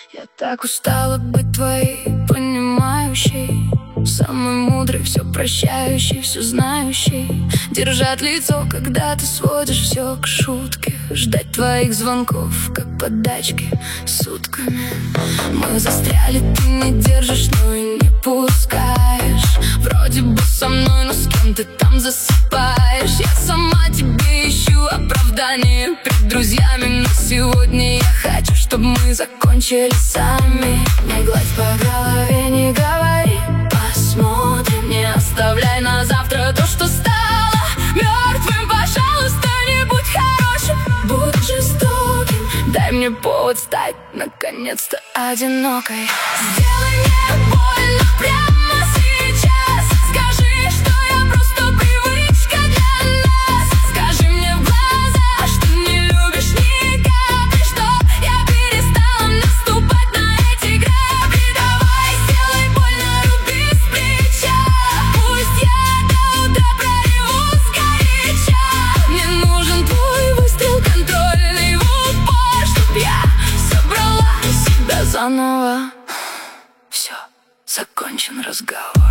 Я так устала быть твоей понимающей, самый мудрый, все прощающий, все знающий. Держать лицо, когда ты сводишь все к шутке. Ждать твоих звонков, как подачки, сутками. Мы застряли, ты не держишь, но и не пускаешь. Вроде бы со мной, но с кем ты там засыпаешь. Я сама тебе ищу оправдание перед друзьями, но сегодня я хочу, чтобы мы закончили сами. Не гладь по голове, не говори, посмотрим. Не оставляй на завтра то, что стало мертвым. Пожалуйста, не будь хорошим, будь жестоким. Дай мне повод стать наконец-то одинокой. Сделай мне больно прямо сейчас. Скажи, что я просто привычка для нас. Скажи мне в глаза, что не любишь ни капли, что я перестала наступать на эти грабли. Давай, сделай больно, руби с плеча. Пусть я до утра прореву сгоряча. Мне нужен твой выстрел контрольный в упор, чтоб я собрала себя заново. Все, закончен разговор.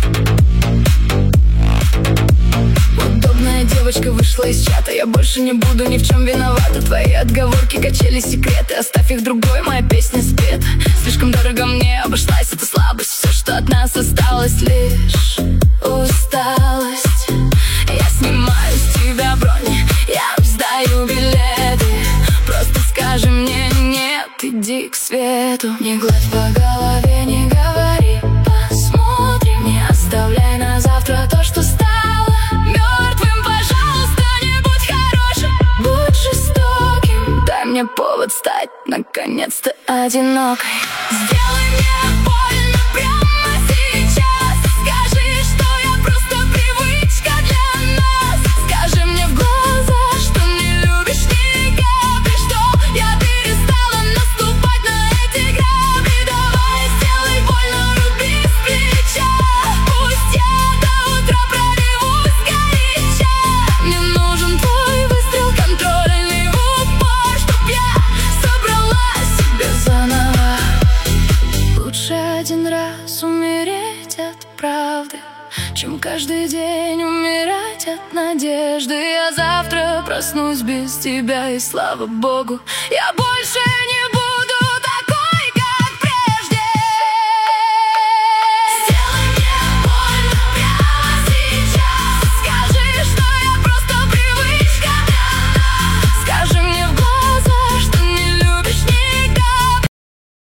Удобная девочка вышла из чата. Я больше не буду ни в чем виновата. Твои отговорки, качели, секреты, оставь их другой, моя песня спета. Слишком дорого мне обошлась эта слабость. Все, что от нас осталось, лишь усталость. Я снимаю с тебя бронь, я сдаю билеты. Просто скажи мне нет, иди к свету. Не гладь по голове, не говори, посмотрим. Не оставляй на завтра то, что стало мертвым. Пожалуйста, не будь хорошим, будь жестоким. Дай мне повод стать наконец-то одинокой. Сделай мне больно прямо сейчас. Скажи, что я просто привычка для нас. Скажи мне в глаза, что не любишь ни капли, что я перестала наступать на эти грабли. Давай, сделай больно, руби с плеча. Пусть я до утра прореву сгоряча. Мне нужен твой выстрел контрольный в упор, чтоб я собрала себя заново. Лучше один раз умереть от правды, чем каждый день умирать от надежды. Я завтра проснусь без тебя, и слава богу, я больше